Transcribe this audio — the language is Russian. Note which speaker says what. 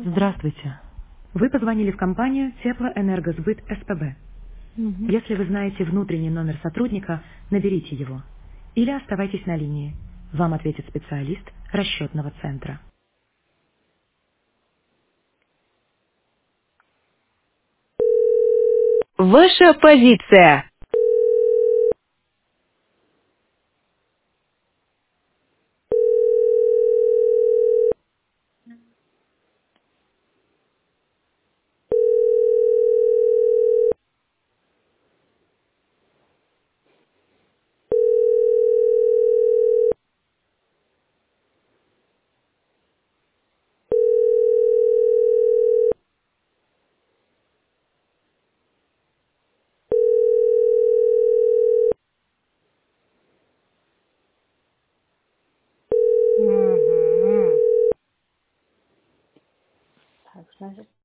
Speaker 1: Здравствуйте. Вы позвонили в компанию Теплоэнергосбыт СПБ.
Speaker 2: Мгм.
Speaker 1: Если вы знаете внутренний номер сотрудника, наберите его. Или оставайтесь на линии. Вам ответит специалист расчетного центра.
Speaker 2: Ваша позиция. Мгм. Так, значит,